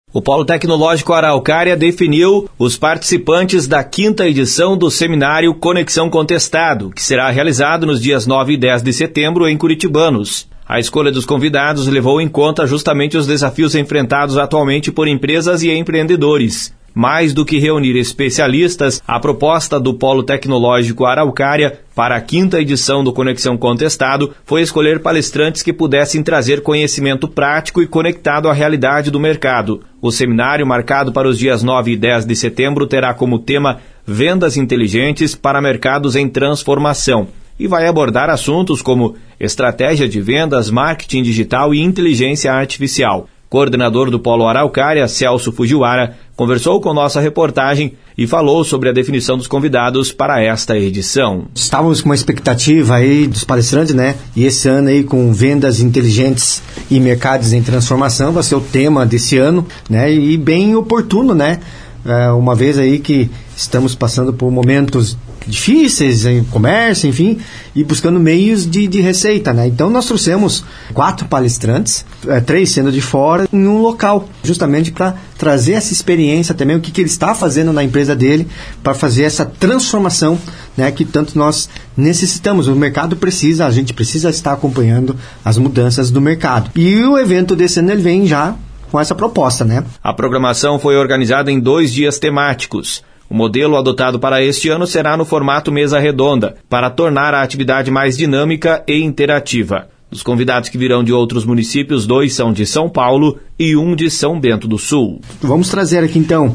O Polo Tecnológico Araucária definiu os participantes da 5ª edição do seminário Conexão Contestado, que será realizado nos dias 9 e 10 de setembro em Curitibanos. A escolha dos convidados levou em conta justamente os desafios enfrentados atualmente por empresas e empreendedores. Mais do que reunir especialistas, a proposta do Polo Tecnológico Araucária para a 5ª edição do Conexão Contestado foi escolher palestrantes que pudessem trazer conhecimento prático e conectado à realidade do mercado. O seminário, marcado para os dias 9 e 10 de setembro, terá como tema Vendas Inteligentes para Mercados em Transformação e vai abordar assuntos como estratégia de vendas, marketing digital e inteligência artificial. Coordenador do Polo Araucária, Celso Fujiwara, conversou com nossa reportagem e falou sobre a definição dos convidados para esta edição. Estávamos com uma expectativa aí dos palestrantes, né? E esse ano aí com vendas inteligentes e mercados em transformação vai ser o tema desse ano, né? E bem oportuno, né? Uma vez aí que estamos passando por momentos difíceis em comércio, enfim, e buscando meios de receita, né? Então nós trouxemos 4 palestrantes, 3 sendo de fora, em um local, justamente para trazer essa experiência também, o que ele está fazendo na empresa dele, para fazer essa transformação, né, que tanto nós necessitamos. O mercado precisa, a gente precisa estar acompanhando as mudanças do mercado. E o evento desse ano ele vem já com essa proposta, né? A programação foi organizada em 2 dias temáticos. O modelo adotado para este ano será no formato mesa redonda, para tornar a atividade mais dinâmica e interativa. Dos convidados que virão de outros municípios, 2 são de São Paulo e 1 de São Bento do Sul. Vamos trazer aqui então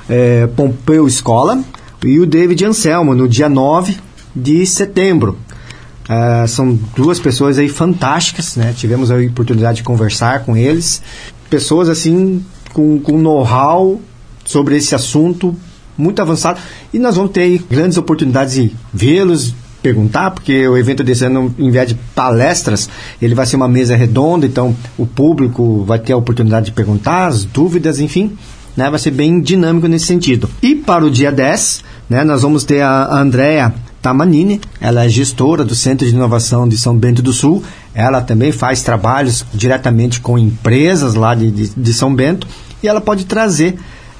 Pompeu Escola e o David Anselmo, no dia 9 de setembro. São 2 pessoas aí fantásticas, né? Tivemos a oportunidade de conversar com eles. Pessoas assim com know-how sobre esse assunto muito avançado, e nós vamos ter aí grandes oportunidades de vê-los, perguntar, porque o evento desse ano, em vez de palestras, ele vai ser uma mesa redonda, então o público vai ter a oportunidade de perguntar, as dúvidas, enfim, né, vai ser bem dinâmico nesse sentido. E para o dia 10, né, nós vamos ter a Andrea Tamanini, ela é gestora do Centro de Inovação de São Bento do Sul, ela também faz trabalhos diretamente com empresas lá de São Bento, e ela pode trazer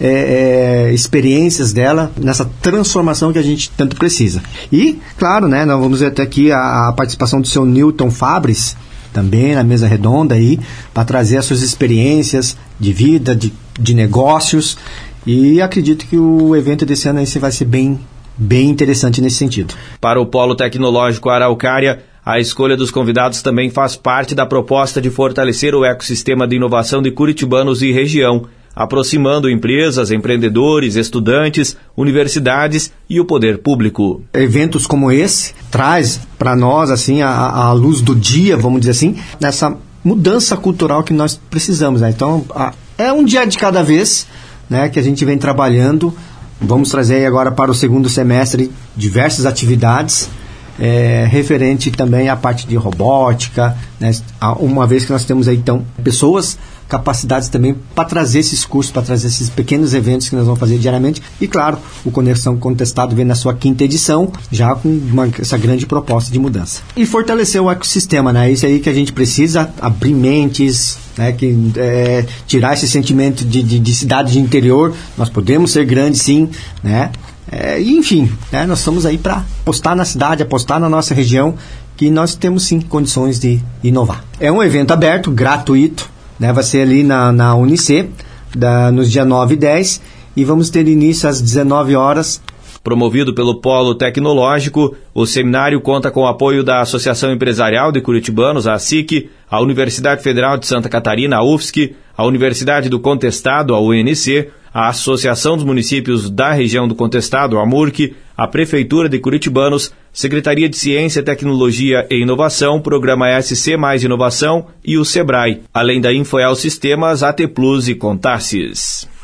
experiências dela nessa transformação que a gente tanto precisa. E, claro, né, nós vamos ter aqui a participação do seu Newton Fabris, também na mesa redonda aí, para trazer as suas experiências de vida, de negócios, e acredito que o evento desse ano aí vai ser bem interessante nesse sentido. Para o Polo Tecnológico Araucária, a escolha dos convidados também faz parte da proposta de fortalecer o ecossistema de inovação de curitibanos e região, aproximando empresas, empreendedores, estudantes, universidades e o poder público. Eventos como esse traz para nós assim a luz do dia, vamos dizer assim, nessa mudança cultural que nós precisamos, né? Então, é um dia de cada vez, né, que a gente vem trabalhando. Vamos trazer aí agora para o segundo semestre diversas atividades referente também à parte de robótica, né? Uma vez que nós temos aí então pessoas, capacidades também para trazer esses cursos, para trazer esses pequenos eventos que nós vamos fazer diariamente. E claro, o Conexão Contestado vem na sua 5ª edição, já com essa grande proposta de mudança. E fortalecer o ecossistema, né? Isso aí que a gente precisa, abrir mentes, né? Tirar esse sentimento de cidade de interior. Nós podemos ser grandes sim, né? Enfim, né? Nós estamos aí para apostar na cidade, apostar na nossa região, que nós temos sim condições de inovar. É um evento aberto, gratuito, né? Vai ser ali na Unice, nos dias 9 e 10, e vamos ter início às 19 horas. Promovido pelo Polo Tecnológico, o seminário conta com o apoio da Associação Empresarial de Curitibanos, a ASIC, a Universidade Federal de Santa Catarina, a UFSC, a Universidade do Contestado, a UNC, a Associação dos Municípios da Região do Contestado, a MURC, a Prefeitura de Curitibanos, Secretaria de Ciência, Tecnologia e Inovação, Programa SC Mais Inovação e o SEBRAE, além da Infoel Sistemas, AT Plus e Contarcis.